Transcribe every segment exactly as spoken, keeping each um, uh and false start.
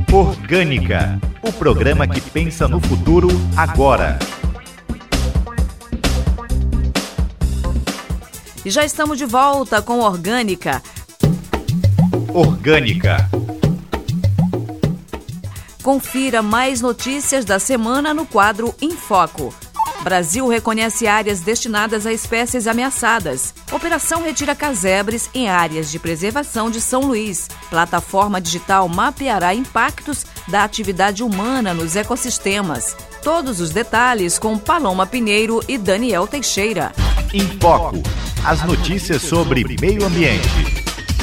Orgânica, o programa que pensa no futuro agora. E já estamos de volta com Orgânica. Orgânica. Confira mais notícias da semana no quadro Em Foco. Brasil reconhece áreas destinadas a espécies ameaçadas. Operação retira casebres em áreas de preservação de São Luís. Plataforma digital mapeará impactos da atividade humana nos ecossistemas. Todos os detalhes com Paloma Pinheiro e Daniel Teixeira. Em Foco. As notícias sobre meio ambiente.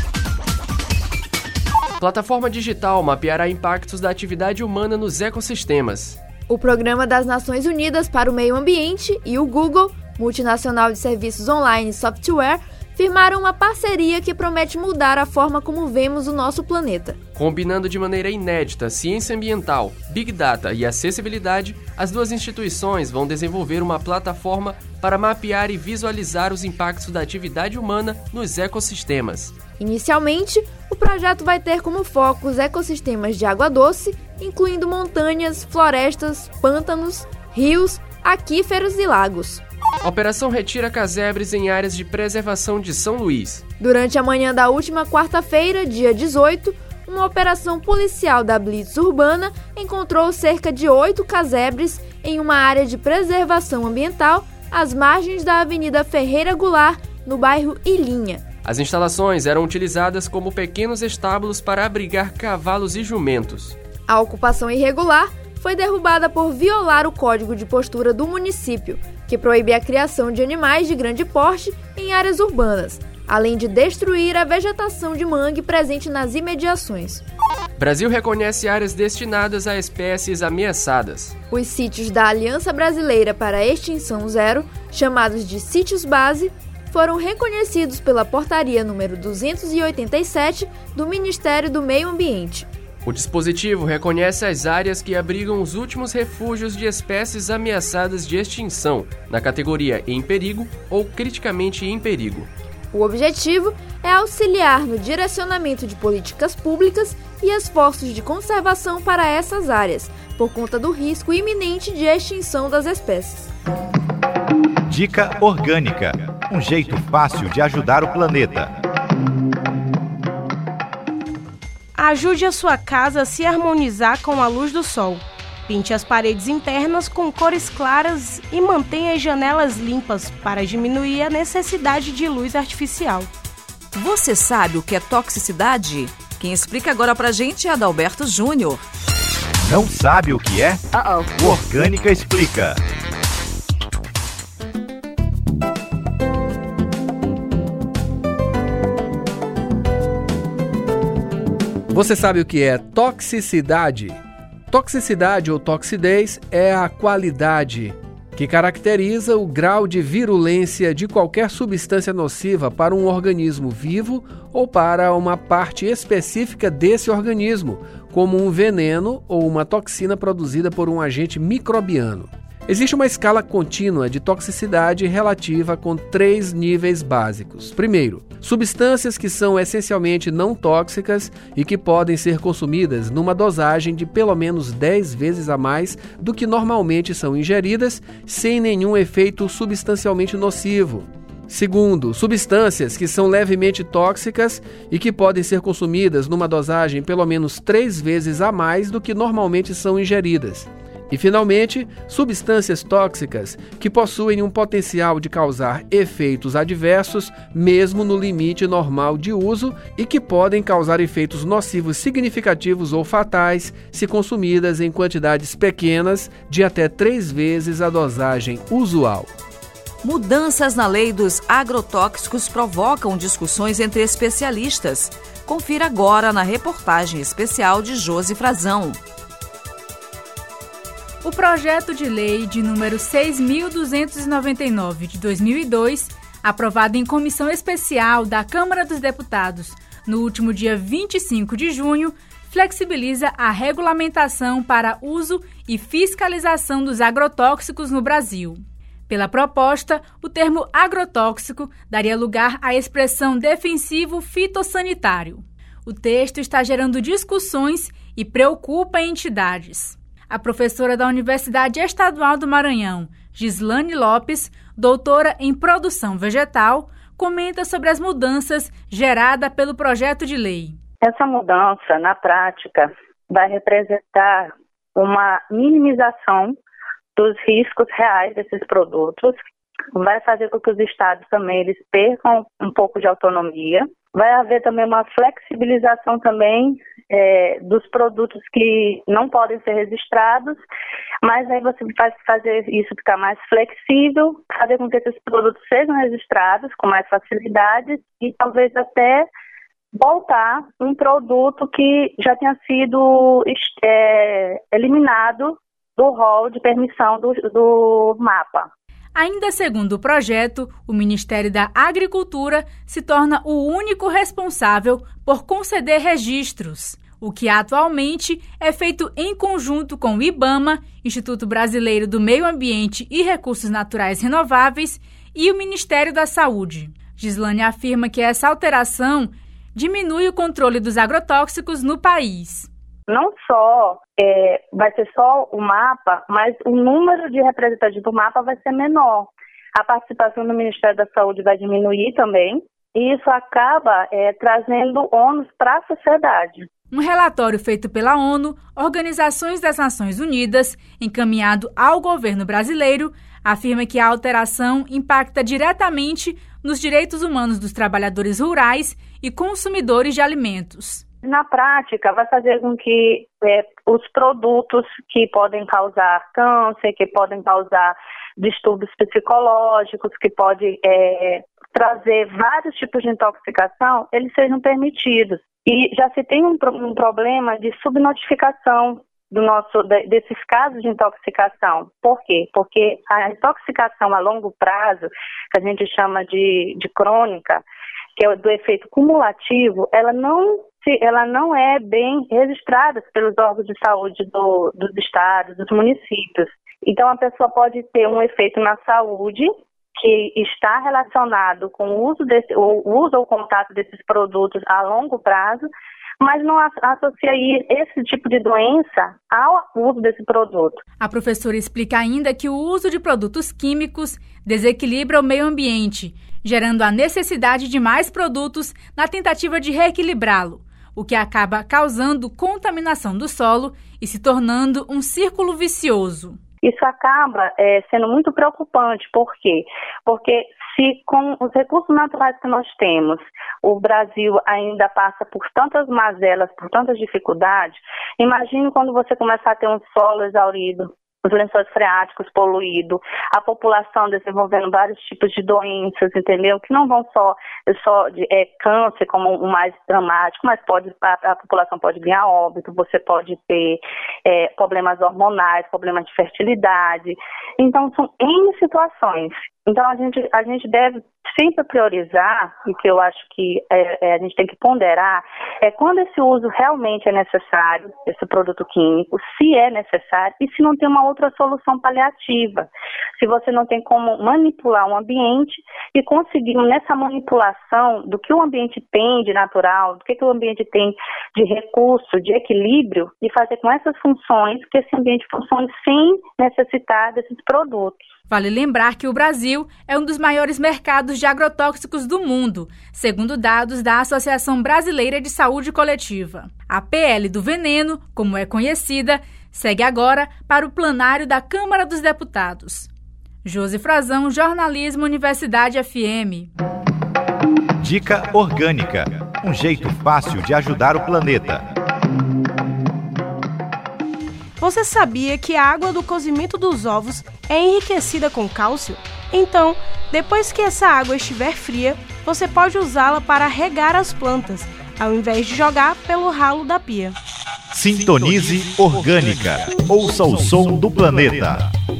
Plataforma digital mapeará impactos da atividade humana nos ecossistemas. O Programa das Nações Unidas para o Meio Ambiente e o Google, multinacional de serviços online e software, firmaram uma parceria que promete mudar a forma como vemos o nosso planeta. Combinando de maneira inédita ciência ambiental, Big Data e acessibilidade, as duas instituições vão desenvolver uma plataforma para mapear e visualizar os impactos da atividade humana nos ecossistemas. Inicialmente, o projeto vai ter como foco os ecossistemas de água doce, incluindo montanhas, florestas, pântanos, rios, aquíferos e lagos. Operação retira casebres em áreas de preservação de São Luís. Durante a manhã da última quarta-feira, dia dezoito, uma operação policial da Blitz Urbana encontrou cerca de oito casebres em uma área de preservação ambiental às margens da Avenida Ferreira Goulart, no bairro Ilhinha. As instalações eram utilizadas como pequenos estábulos para abrigar cavalos e jumentos. A ocupação irregular foi derrubada por violar o Código de Postura do município, que proíbe a criação de animais de grande porte em áreas urbanas, além de destruir a vegetação de mangue presente nas imediações. Brasil reconhece áreas destinadas a espécies ameaçadas. Os sítios da Aliança Brasileira para a Extinção Zero, chamados de sítios base, foram reconhecidos pela portaria número duzentos e oitenta e sete do Ministério do Meio Ambiente. O dispositivo reconhece as áreas que abrigam os últimos refúgios de espécies ameaçadas de extinção, na categoria em perigo ou criticamente em perigo. O objetivo é auxiliar no direcionamento de políticas públicas e esforços de conservação para essas áreas, por conta do risco iminente de extinção das espécies. Dica Orgânica. Um jeito fácil de ajudar o planeta. Ajude a sua casa a se harmonizar com a luz do sol. Pinte as paredes internas com cores claras e mantenha as janelas limpas para diminuir a necessidade de luz artificial. Você sabe o que é toxicidade? Quem explica agora pra gente é Adalberto Júnior. Não sabe o que é? Uh-oh. O Orgânica explica. Você sabe o que é toxicidade? Toxicidade ou toxidez é a qualidade que caracteriza o grau de virulência de qualquer substância nociva para um organismo vivo ou para uma parte específica desse organismo, como um veneno ou uma toxina produzida por um agente microbiano. Existe uma escala contínua de toxicidade relativa com três níveis básicos. Primeiro, substâncias que são essencialmente não tóxicas e que podem ser consumidas numa dosagem de pelo menos dez vezes a mais do que normalmente são ingeridas, sem nenhum efeito substancialmente nocivo. Segundo, substâncias que são levemente tóxicas e que podem ser consumidas numa dosagem pelo menos três vezes a mais do que normalmente são ingeridas. E, finalmente, substâncias tóxicas que possuem um potencial de causar efeitos adversos, mesmo no limite normal de uso, e que podem causar efeitos nocivos significativos ou fatais se consumidas em quantidades pequenas de até três vezes a dosagem usual. Mudanças na lei dos agrotóxicos provocam discussões entre especialistas. Confira agora na reportagem especial de Josi Frazão. O projeto de lei de número seis mil duzentos e noventa e nove de dois mil e dois, aprovado em comissão especial da Câmara dos Deputados no último dia vinte e cinco de junho, flexibiliza a regulamentação para uso e fiscalização dos agrotóxicos no Brasil. Pela proposta, o termo agrotóxico daria lugar à expressão defensivo fitossanitário. O texto está gerando discussões e preocupa entidades. A professora da Universidade Estadual do Maranhão, Gislane Lopes, doutora em produção vegetal, comenta sobre as mudanças geradas pelo projeto de lei. Essa mudança, na prática, vai representar uma minimização dos riscos reais desses produtos, vai fazer com que os estados também eles percam um pouco de autonomia, vai haver também uma flexibilização também é, dos produtos que não podem ser registrados, mas aí você vai fazer isso ficar mais flexível, fazer com que esses produtos sejam registrados com mais facilidade e talvez até voltar um produto que já tinha sido é, eliminado do rol de permissão do, do mapa. Ainda segundo o projeto, o Ministério da Agricultura se torna o único responsável por conceder registros, o que atualmente é feito em conjunto com o IBAMA, Instituto Brasileiro do Meio Ambiente e Recursos Naturais Renováveis, e o Ministério da Saúde. Gislane afirma que essa alteração diminui o controle dos agrotóxicos no país. Não só é, vai ser só o mapa, mas o número de representantes do mapa vai ser menor. A participação do Ministério da Saúde vai diminuir também, e isso acaba é, trazendo ônus para a sociedade. Um relatório feito pela ONU, Organizações das Nações Unidas, encaminhado ao governo brasileiro, afirma que a alteração impacta diretamente nos direitos humanos dos trabalhadores rurais e consumidores de alimentos. Na prática, vai fazer com que é, os produtos que podem causar câncer, que podem causar distúrbios psicológicos, que podem é, trazer vários tipos de intoxicação, eles sejam permitidos. E já se tem um, um problema de subnotificação do nosso, desses casos de intoxicação. Por quê? Porque a intoxicação a longo prazo, que a gente chama de, de crônica, que é do efeito cumulativo, ela não, se, ela não é bem registrada pelos órgãos de saúde do, dos estados, dos municípios. Então, a pessoa pode ter um efeito na saúde que está relacionado com o uso, desse, o uso ou contato desses produtos a longo prazo, mas não associa esse tipo de doença ao uso desse produto. A professora explica ainda que o uso de produtos químicos desequilibra o meio ambiente, gerando a necessidade de mais produtos na tentativa de reequilibrá-lo, o que acaba causando contaminação do solo e se tornando um círculo vicioso. Isso acaba é, sendo muito preocupante. Por quê? Porque se com os recursos naturais que nós temos, o Brasil ainda passa por tantas mazelas, por tantas dificuldades, imagine quando você começar a ter um solo exaurido, os lençóis freáticos poluídos, a população desenvolvendo vários tipos de doenças, entendeu? Que não vão só, só de é, câncer como o mais dramático, mas pode, a, a população pode ganhar óbito, você pode ter é, problemas hormonais, problemas de fertilidade. Então, são N situações. Então, a gente, a gente deve sempre priorizar, e que eu acho que é, é, a gente tem que ponderar, é quando esse uso realmente é necessário, esse produto químico, se é necessário, e se não tem uma outra solução paliativa. Se você não tem como manipular o ambiente e conseguir nessa manipulação do que o ambiente tem de natural, do que, que o ambiente tem de recurso, de equilíbrio, e fazer com essas funções que esse ambiente funcione sem necessitar desses produtos. Vale lembrar que o Brasil é um dos maiores mercados de agrotóxicos do mundo, segundo dados da Associação Brasileira de Saúde Coletiva. A P L do veneno, como é conhecida, segue agora para o plenário da Câmara dos Deputados. Josi Frazão, Jornalismo, Universidade F M. Dica Orgânica, um jeito fácil de ajudar o planeta. Você sabia que a água do cozimento dos ovos é enriquecida com cálcio? Então, depois que essa água estiver fria, você pode usá-la para regar as plantas, ao invés de jogar pelo ralo da pia. Sintonize Orgânica. Ouça o som do planeta.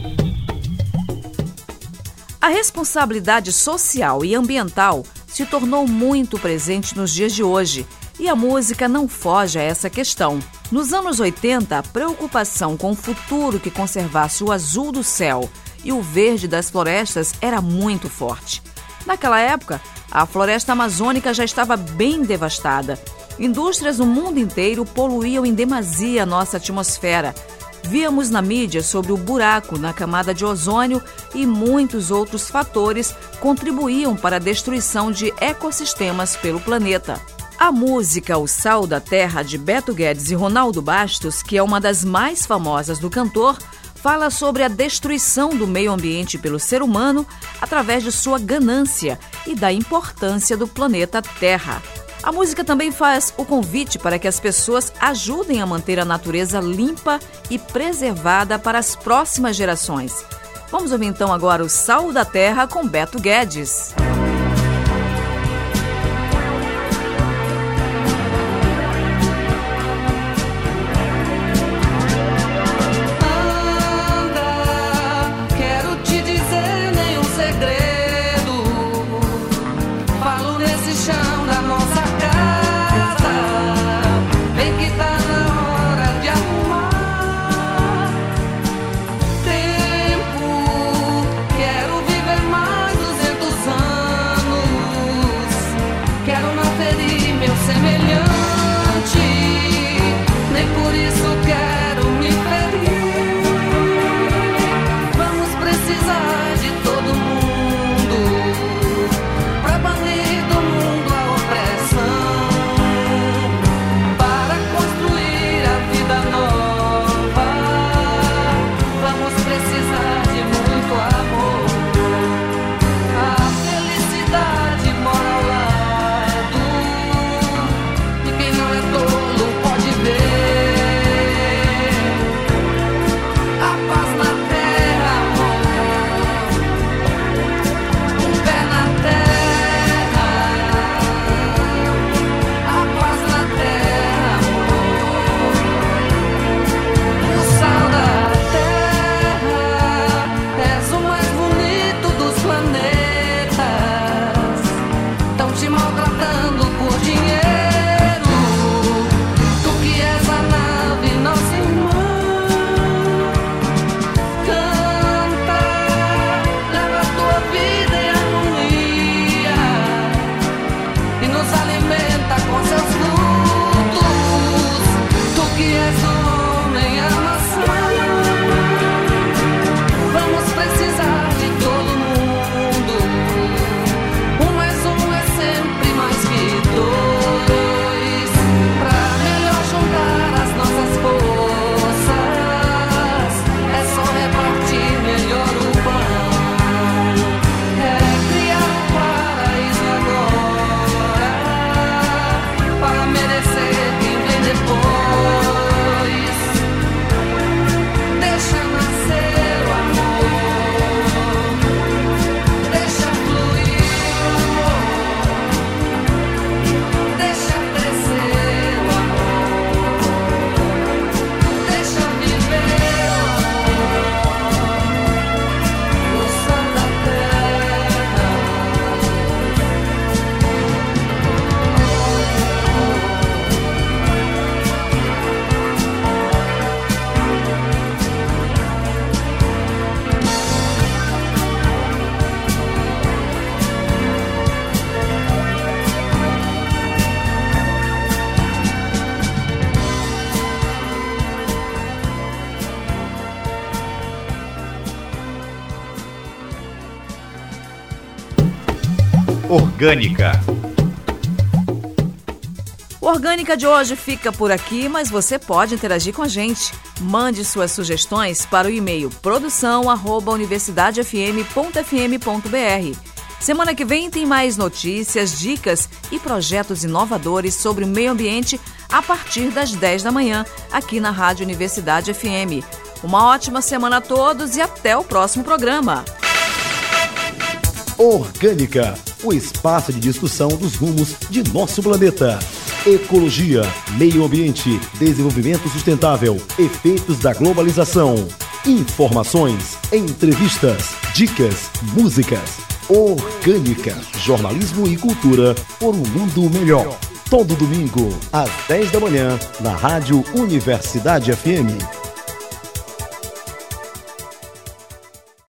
A responsabilidade social e ambiental se tornou muito presente nos dias de hoje. E a música não foge a essa questão. Nos anos oitenta, a preocupação com o futuro que conservasse o azul do céu e o verde das florestas era muito forte. Naquela época, a floresta amazônica já estava bem devastada Indústrias no mundo inteiro poluíam em demasia a nossa atmosfera. Víamos na mídia sobre o buraco na camada de ozônio e muitos outros fatores contribuíam para a destruição de ecossistemas pelo planeta. A música O Sal da Terra, de Beto Guedes e Ronaldo Bastos, que é uma das mais famosas do cantor, fala sobre a destruição do meio ambiente pelo ser humano através de sua ganância e da importância do planeta Terra. A música também faz o convite para que as pessoas ajudem a manter a natureza limpa e preservada para as próximas gerações. Vamos ouvir então agora o Sal da Terra com Beto Guedes. Orgânica. O Orgânica de hoje fica por aqui, mas você pode interagir com a gente. Mande suas sugestões para o e-mail produção arroba universidade f m ponto f m ponto b r. Semana que vem tem mais notícias, dicas e projetos inovadores sobre o meio ambiente a partir das dez da manhã, aqui na Rádio Universidade F M. Uma ótima semana a todos e até o próximo programa. Orgânica, o espaço de discussão dos rumos de nosso planeta. Ecologia, meio ambiente, desenvolvimento sustentável, efeitos da globalização. Informações, entrevistas, dicas, músicas. Orgânica, jornalismo e cultura por um mundo melhor. Todo domingo, às dez da manhã, na Rádio Universidade F M.